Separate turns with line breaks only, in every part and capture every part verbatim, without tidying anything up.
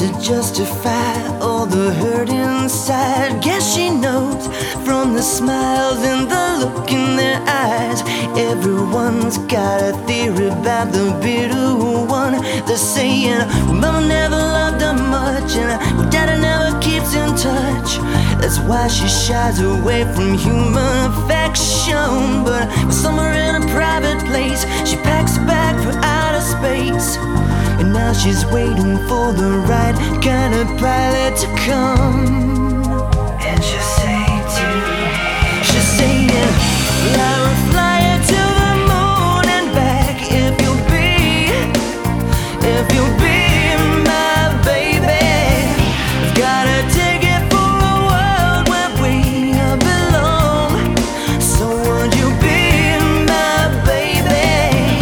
to justify all the hurt inside. Guess she knows from the smiles and the look in their eyes. Everyone's got a theory about the bitter one. They're saying, well, mama never loved her much, and well, daddy never keeps in touch. That's why she shies away from human affection. But somewhere in a private place, she packs a bag for outer space. And now she's waiting for the right kind of pilot to come. And she'll say to me, she'll say, well, I will fly you to the moon and back if you'll be, if you'll be my baby. I've got a ticket for a world where we belong. So would you be my baby?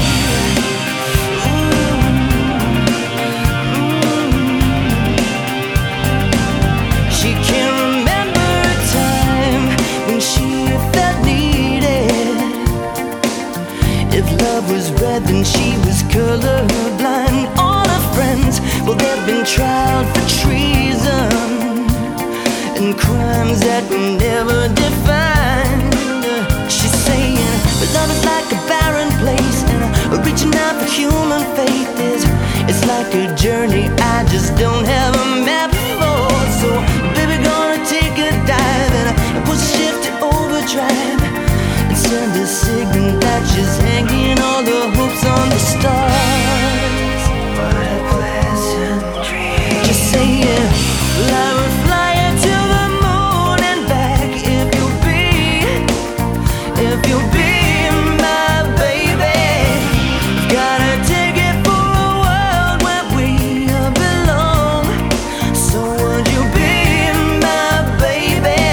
She can't remember a time when she felt needed. If love was red, then she was colorblind. All her friends, well, they've been tried for treason and crimes that were never defined. She's saying, but love is like a barren place, and reaching out for human faith is, it's like a journey I just don't have a map for. So baby, gonna take a dive and put shift to overdrive and send a signal that she's hanging all the hopes on the stars. What a pleasant dream. Just saying, well, I will fly you to the moon and back if you'll be, if you'll be my baby. Got a ticket for a world where we belong. So would you be my baby?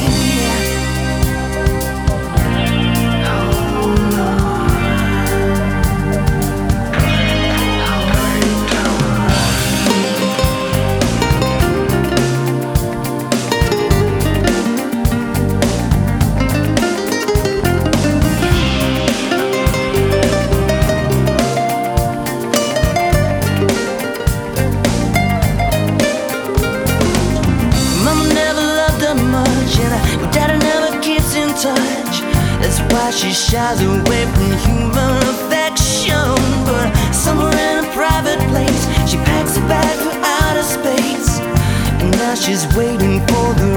Mama never loved her much, and my daddy never keeps in touch. That's why she shies away from human affection. But somewhere in a private place, she packs a bag for outer space. And now she's waiting for the